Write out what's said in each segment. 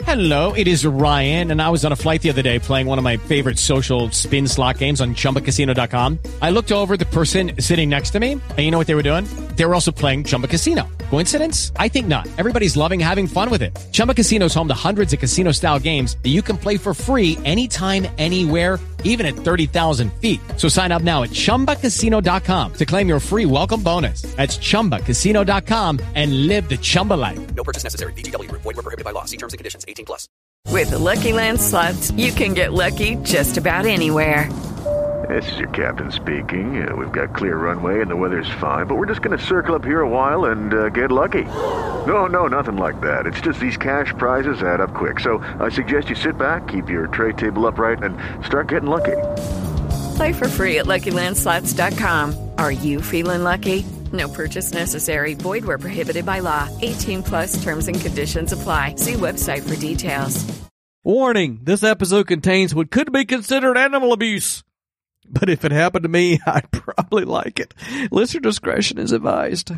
Hello, it is Ryan, and I was on a flight the other day playing one of my favorite social spin slot games on ChumbaCasino.com. I looked over at the person sitting next to me, and you know what they were doing? They were also playing Chumba Casino. Coincidence? I think not. Everybody's loving having fun with it. Chumba Casino is home to hundreds of casino-style games that you can play for free anytime, anywhere, even at 30,000 feet. So sign up now at ChumbaCasino.com to claim your free welcome bonus. That's ChumbaCasino.com and live the Chumba life. No purchase necessary. VGW. Void were prohibited by law. See terms and conditions. 18+. With the Lucky Land Slots, you can get lucky just about anywhere. This is your captain speaking. We've got clear runway and the weather's fine, but we're just going to circle up here a while and get lucky. No, nothing like that. It's just these cash prizes add up quick. So I suggest you sit back, keep your tray table upright, and start getting lucky. Play for free at LuckyLandSlots.com. Are you feeling lucky? No purchase necessary. Void where prohibited by law. 18+ terms and conditions apply. See website for details. Warning, this episode contains what could be considered animal abuse. But if it happened to me, I'd probably like it. Listener discretion is advised.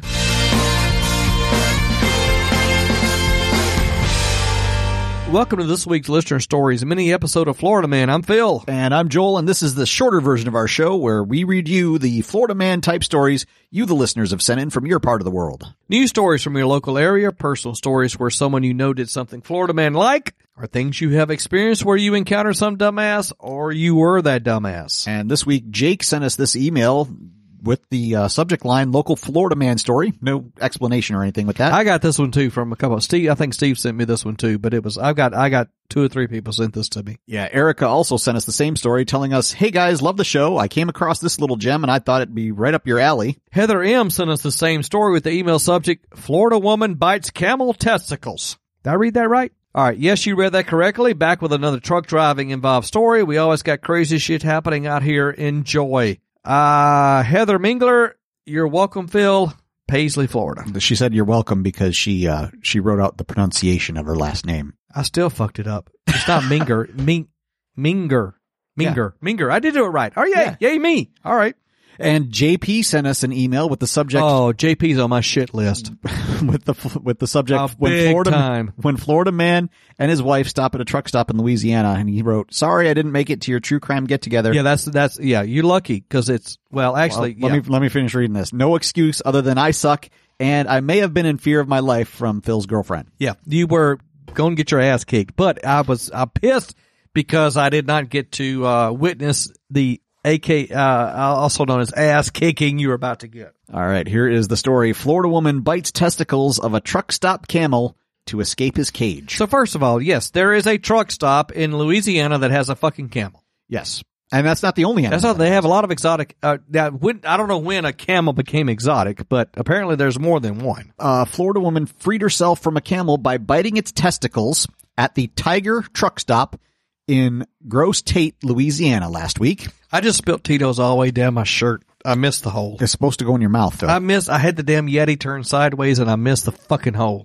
Welcome to this week's Listener Stories, a mini episode of Florida Man. I'm Phil. And I'm Joel, and this is the shorter version of our show where we read you the Florida Man type stories you, the listeners, have sent in from your part of the world. News stories from your local area, personal stories where someone you know did something Florida Man like, or things you have experienced where you encountered some dumbass or you were that dumbass. And this week, Jake sent us this email with the subject line, local Florida Man story. No explanation or anything with that. I got this one too from a couple of Steve. I think Steve sent me this one too, but it was, I got 2 or 3 people sent this to me. Yeah. Erica also sent us the same story telling us, hey guys, love the show. I came across this little gem and I thought it'd be right up your alley. Heather M sent us the same story with the email subject, Florida woman bites camel testicles. Did I read that right? All right. Yes, you read that correctly. Back with another truck driving involved story. We always got crazy shit happening out here. Enjoy. Heather Mingler, you're welcome, Phil. Paisley, Florida. She said you're welcome because she wrote out the pronunciation of her last name. I still fucked it up. It's not Minger. Minger. Minger. I did do it right. Oh, yeah. Yay, me. All right. And JP sent us an email with the subject. Oh, JP's on my shit list. with the subject when Florida man and his wife stop at a truck stop in Louisiana, and he wrote, "Sorry, I didn't make it to your true crime get together." Yeah, that's you're lucky because it's actually. Let me finish reading this. No excuse other than I suck, and I may have been in fear of my life from Phil's girlfriend. Yeah, you were going to get your ass kicked, but I'm pissed because I did not get to witness the also known as ass kicking you were about to get. All right, here is the story. Florida woman bites testicles of a truck stop camel to escape his cage. So first of all, yes, there is a truck stop in Louisiana that has a fucking camel. Yes. And that's not the only animal. That's not, they have a lot of exotic, I don't know when a camel became exotic, but apparently there's more than one. Florida woman freed herself from a camel by biting its testicles at the Tiger truck stop in Gross Tate, Louisiana last week. I just spilled Tito's all the way down my shirt. I missed the hole. It's supposed to go in your mouth, though. I had the damn Yeti turned sideways and I missed the fucking hole.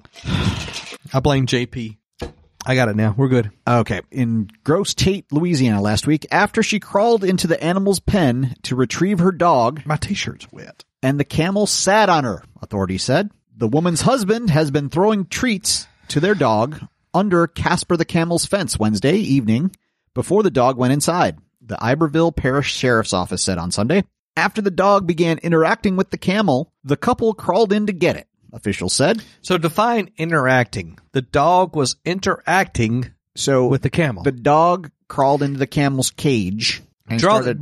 I blame JP. I got it now. We're good. Okay. In Gross Tate, Louisiana last week, after she crawled into the animal's pen to retrieve her dog. My t-shirt's wet. And the camel sat on her, authorities said. The woman's husband has been throwing treats to their dog under Casper the camel's fence Wednesday evening before the dog went inside, the Iberville Parish Sheriff's Office said on Sunday. After the dog began interacting with the camel, the couple crawled in to get it, officials said. So define interacting. The dog was interacting with the camel. The dog crawled into the camel's cage and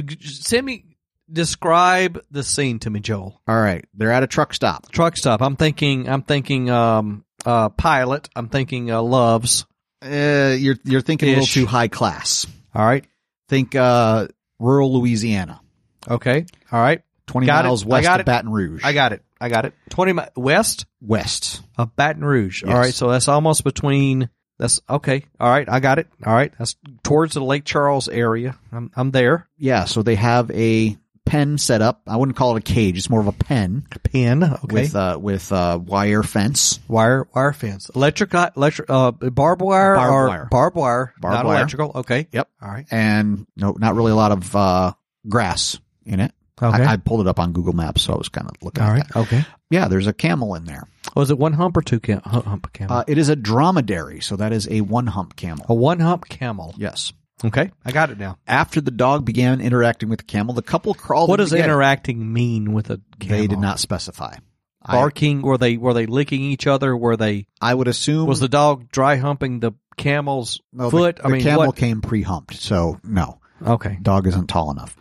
describe the scene to me, Joel. All right. They're at a truck stop. I'm thinking Pilot. I'm thinking Loves. You're thinking a little too high class. All right. Think rural Louisiana. Okay. All right. 20 miles west of Baton Rouge. I got it. 20 west? West. Of Baton Rouge. Yes. All right. So that's almost between. That's okay. All right. I got it. All right. That's towards the Lake Charles area. I'm there. Yeah. So they have a pen set up. I wouldn't call it a cage. It's more of a pen. A pen. Okay. With wire fence. Wire fence. Electric, barbed wire or barbed wire. Not electrical. Okay. Yep. All right. And no, not really a lot of grass in it. Okay. I pulled it up on Google Maps, so I was kind of looking All at right. that. Okay. Yeah, there's a camel in there. Was it one hump or two hump camel? It is a dromedary, so that is a one-hump camel. A one hump camel. Yes. Okay. I got it now. After the dog began interacting with the camel, the couple crawled What in does together. interacting mean with a camel? They did not specify. Barking? Were they licking each other? Were they? I would assume Was the dog dry humping the camel's foot? The camel came pre-humped, so no. Okay. Dog isn't tall enough.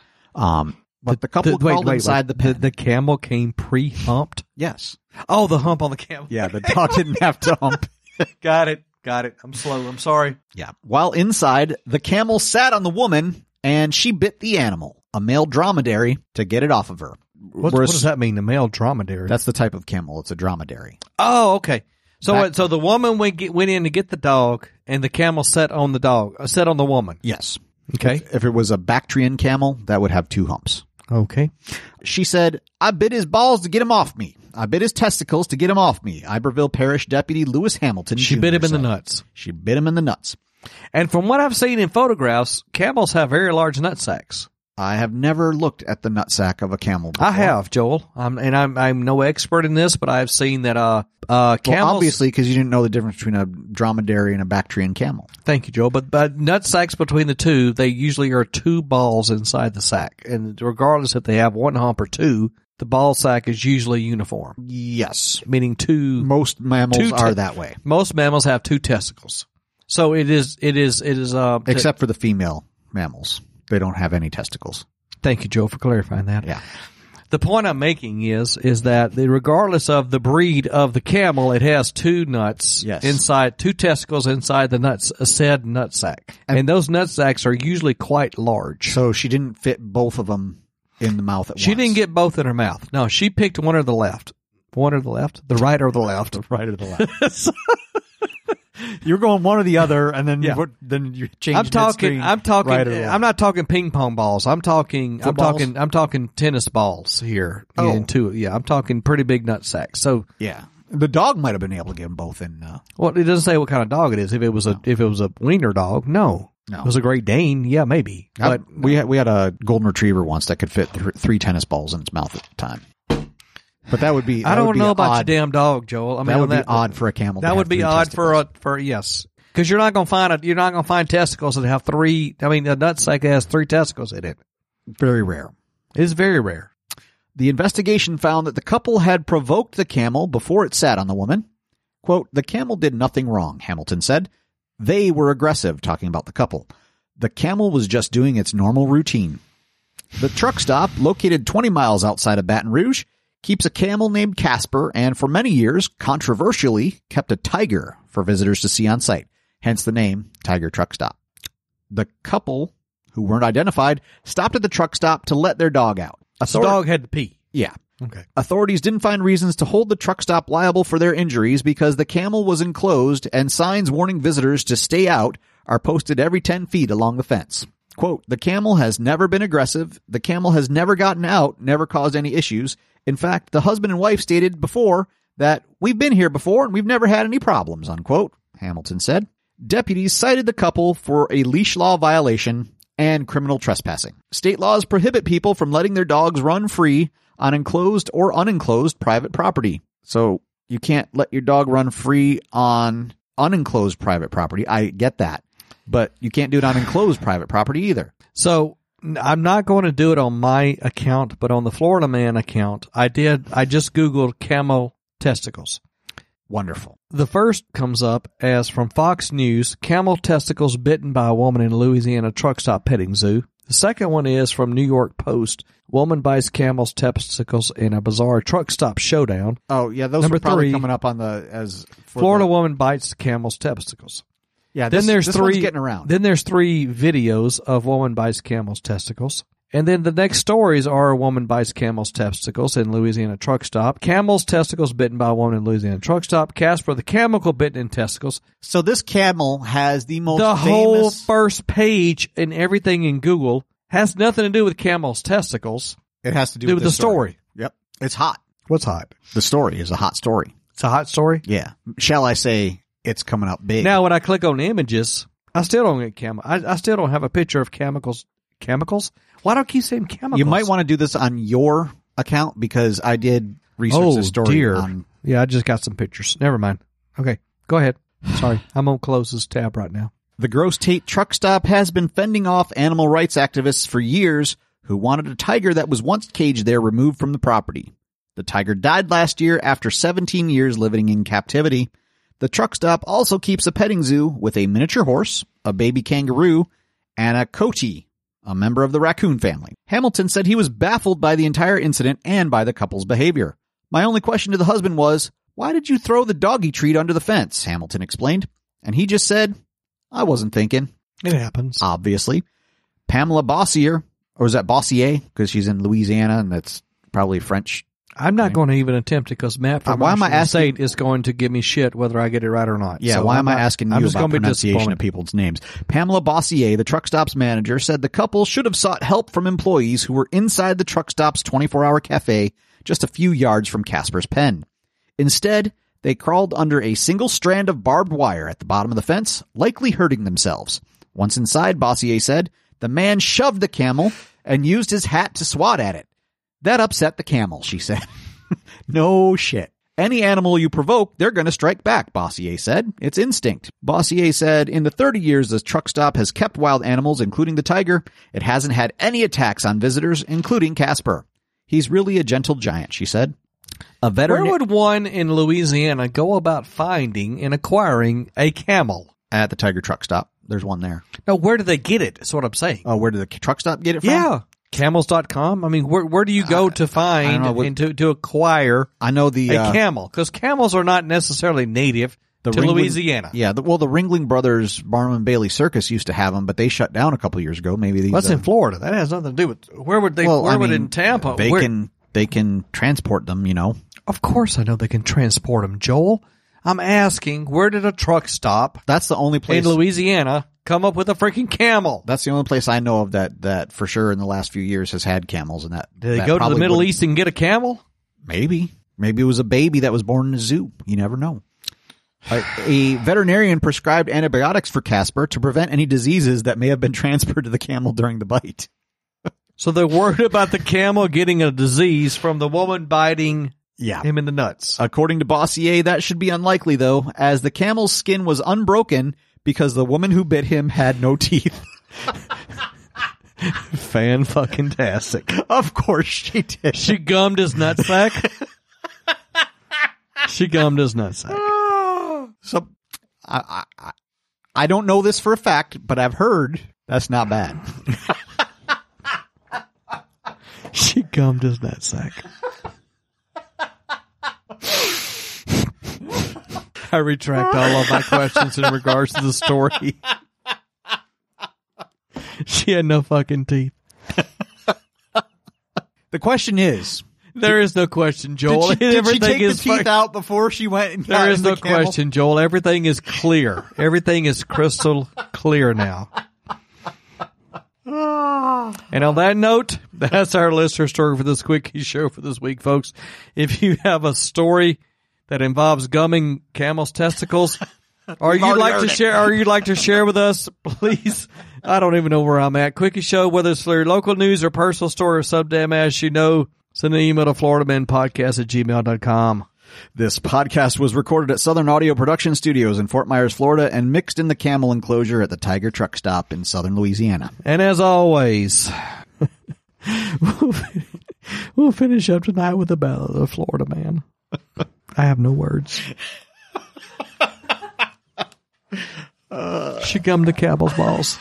But the couple crawled inside the pen. The camel came pre-humped? Yes. Oh, the hump on the camel. Yeah, the dog didn't have to hump. Got it. I'm slow. I'm sorry. Yeah. While inside, the camel sat on the woman and she bit the animal, a male dromedary, to get it off of her. What does that mean, a male dromedary? That's the type of camel. It's a dromedary. Oh, okay. So the woman went in to get the dog, and the camel sat on the woman. Yes. Okay. If it was a Bactrian camel, that would have 2 humps. Okay. She said, I bit his balls to get him off me. I bit his testicles to get him off me. Iberville Parish Deputy Lewis Hamilton She Jr. bit him in the said. nuts. She bit him in the nuts. And from what I've seen in photographs, camels have very large nut sacks. I have never looked at the nutsack of a camel before. I have, Joel. I'm no expert in this, but I've seen that camels. Well, obviously, because you didn't know the difference between a dromedary and a Bactrian camel. Thank you, Joel. But nut sacks between the two, they usually are 2 balls inside the sack, and regardless if they have 1 hump or 2, the ball sack is usually uniform. Yes. Meaning 2. Most mammals are that way. Most mammals have 2 testicles. So it is. Except for the female mammals. They don't have any testicles. Thank you, Joe, for clarifying that. Yeah. The point I'm making is that regardless of the breed of the camel, it has 2 nuts inside, 2 testicles inside the said nut sack. And those nut sacks are usually quite large. So she didn't fit both of them in the mouth at once. She didn't get both in her mouth. No, she picked one or the left. One or the left? The right or the left? The right or the left. You're going one or the other, and then then you change. I'm talking. Right or left. I'm not talking ping pong balls. I'm talking tennis balls here. Oh. I'm talking pretty big nut sacks. So yeah, the dog might have been able to get them both in. Well, it doesn't say what kind of dog it is. If it was a wiener dog, no. If it was a Great Dane, yeah, maybe. But we had a golden retriever once that could fit 3 tennis balls in its mouth at the time. But that would be. I don't know about your damn dog, Joel. I mean, that would be odd for a camel. That would be odd for yes, because you're not going to find testicles that have 3. I mean, a nutsack has 3 testicles in it. Very rare. It is very rare. The investigation found that the couple had provoked the camel before it sat on the woman. Quote, the camel did nothing wrong, Hamilton said. They were aggressive, talking about the couple. The camel was just doing its normal routine. The truck stop, located 20 miles outside of Baton Rouge, keeps a camel named Casper and for many years, controversially, kept a tiger for visitors to see on site. Hence the name, Tiger Truck Stop. The couple, who weren't identified, stopped at the truck stop to let their dog out. The dog had to pee. Yeah. Okay. Authorities didn't find reasons to hold the truck stop liable for their injuries because the camel was enclosed and signs warning visitors to stay out are posted every 10 feet along the fence. Quote, the camel has never been aggressive. The camel has never gotten out, never caused any issues. In fact, the husband and wife stated before that we've been here before and we've never had any problems, unquote, Hamilton said. Deputies cited the couple for a leash law violation and criminal trespassing. State laws prohibit people from letting their dogs run free on enclosed or unenclosed private property. So you can't let your dog run free on unenclosed private property. I get that. But you can't do it on enclosed private property either. So I'm not going to do it on my account, but on the Florida Man account, I just Googled camel testicles. Wonderful. The first comes up as from Fox News, camel testicles bitten by a woman in Louisiana truck stop petting zoo. The second one is from New York Post, woman bites camel's testicles in a bizarre truck stop showdown. Oh, yeah, those Number are probably 3, coming up on the Florida woman bites camel's testicles. Yeah, Then there's this 3 one's getting around. Then there's 3 videos of woman bites camel's testicles. And then the next stories are a woman bites camel's testicles in Louisiana truck stop. Camel's testicles bitten by a woman in Louisiana truck stop. Casper the camel bitten in testicles. So this camel has the most The famous... whole first page and everything in Google has nothing to do with camel's testicles. It has to do with the story. Yep. It's hot. What's hot? The story is a hot story. It's a hot story? Yeah. Shall I say it's coming up big? Now, when I click on images, I still don't get camel. I still don't have a picture of chemicals? Why do I keep saying chemicals? You might want to do this on your account because I did research this story. Dear. On... Yeah, I just got some pictures. Never mind. Okay, go ahead. Sorry, I'm going to close this tab right now. The Gross Tate truck stop has been fending off animal rights activists for years who wanted a tiger that was once caged there removed from the property. The tiger died last year after 17 years living in captivity. The truck stop also keeps a petting zoo with a miniature horse, a baby kangaroo, and a coati, a member of the raccoon family. Hamilton said he was baffled by the entire incident and by the couple's behavior. My only question to the husband was, "Why did you throw the doggy treat under the fence?" Hamilton explained. And he just said, "I wasn't thinking." It happens. Obviously. Pamela Bossier, or is that Bossier? Because she's in Louisiana and that's probably French. I'm not going to even attempt it because Matt from Why am I Washington asking- State is going to give me shit whether I get it right or not. Yeah, So why I'm am I not- asking I'm you just about gonna be pronunciation disappointed. of people's names? Pamela Bossier, the truck stop's manager, said the couple should have sought help from employees who were inside the truck stop's 24-hour cafe just a few yards from Casper's pen. Instead, they crawled under a single strand of barbed wire at the bottom of the fence, likely hurting themselves. Once inside, Bossier said, the man shoved the camel and used his hat to swat at it. That upset the camel, she said. No shit. Any animal you provoke, they're going to strike back, Bossier said. It's instinct. Bossier said, in the 30 years the truck stop has kept wild animals, including the tiger, it hasn't had any attacks on visitors, including Casper. He's really a gentle giant, she said. Where would one in Louisiana go about finding and acquiring a camel? At the Tiger truck stop. There's one there. No, where do they get it? That's what I'm saying. Oh, where did the truck stop get it from? Yeah. Camels.com? I mean, where do you go to find and to acquire I know the a camel? Because camels are not necessarily native to Ringling- Louisiana. Yeah, the Ringling Brothers Barnum and Bailey Circus used to have them, but they shut down a couple of years ago. Maybe these. That's in Florida. That has nothing to do with where would they? Well, where I would mean, in Tampa? They can transport them. You know. Of course, I know they can transport them, Joel. I'm asking, where did a truck stop That's the only place in Louisiana come up with a freaking camel? That's the only place I know of that for sure in the last few years has had camels, and that. Did they that go to the probably Middle wouldn't- East and get a camel? Maybe it was a baby that was born in a zoo. You never know. A veterinarian prescribed antibiotics for Casper to prevent any diseases that may have been transferred to the camel during the bite. So they're worried about the camel getting a disease from the woman biting Yeah. him in the nuts. According to Bossier, that should be unlikely, though, as the camel's skin was unbroken because the woman who bit him had no teeth. Fan-fucking-tastic. Of course she did. She gummed his nutsack. She gummed his nutsack. So, I don't know this for a fact, but I've heard that's not bad. She gummed his nutsack. I retract all of my questions in regards to the story. She had no fucking teeth. The question is, There is no question, Joel. did she Everything take the is teeth out before she went and got There is in the no camel? question, Joel. Everything is clear. Everything is crystal clear now. And on that note, that's our listener story for this quickie show for this week, folks. If you have a story that involves gumming camels' testicles, or you'd like to share with us, please. I don't even know where I'm at. Quickie show, whether it's for your local news or personal story or some damn ass you know, send an email to FloridaMenPodcast@gmail.com. This podcast was recorded at Southern Audio Production Studios in Fort Myers, Florida, and mixed in the camel enclosure at the Tiger Truck Stop in Southern Louisiana. And as always, we'll finish up tonight with the ballad of the Florida man. I have no words. She gummed the camel's balls.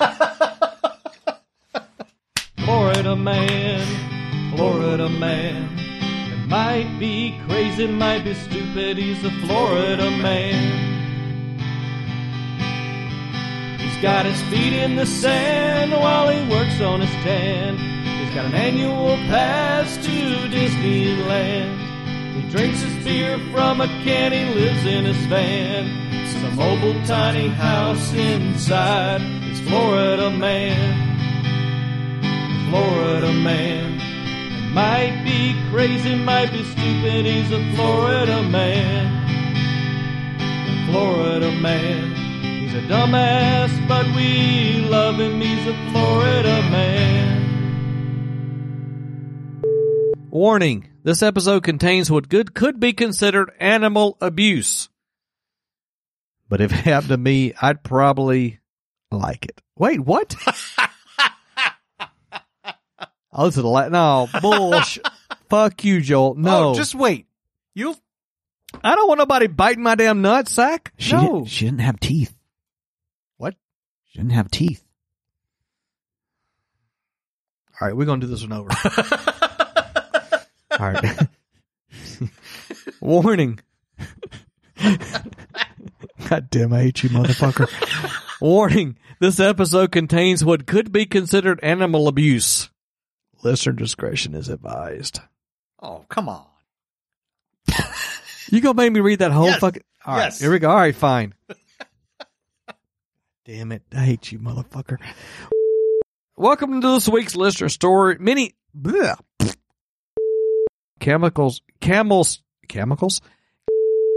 Florida man, Florida man. It might be crazy, might be stupid, he's a Florida man. He's got his feet in the sand while he works on his tan. He's got an annual pass to Disneyland. He drinks his beer from a can, he lives in his van. Some mobile tiny house inside his Florida man. Florida man. It might be crazy, might be stupid, he's a Florida man. Florida man. He's a dumbass, but we love him, he's a Florida man. Warning, this episode contains what could be considered animal abuse. But if it happened to me, I'd probably like it. Wait, what? Oh, this is no, bullshit. Fuck you, Joel. No. Oh, just wait. I don't want nobody biting my damn nutsack. No. She didn't have teeth. What? She didn't have teeth. All right, we're going to do this one over. All right. Warning. God damn, I hate you, motherfucker. Warning. This episode contains what could be considered animal abuse. Listener discretion is advised. Oh, come on. You gonna make me read that whole fucking... All right, Yes. here we go. All right, fine. Damn it. I hate you, motherfucker. Welcome to this week's listener story. Chemicals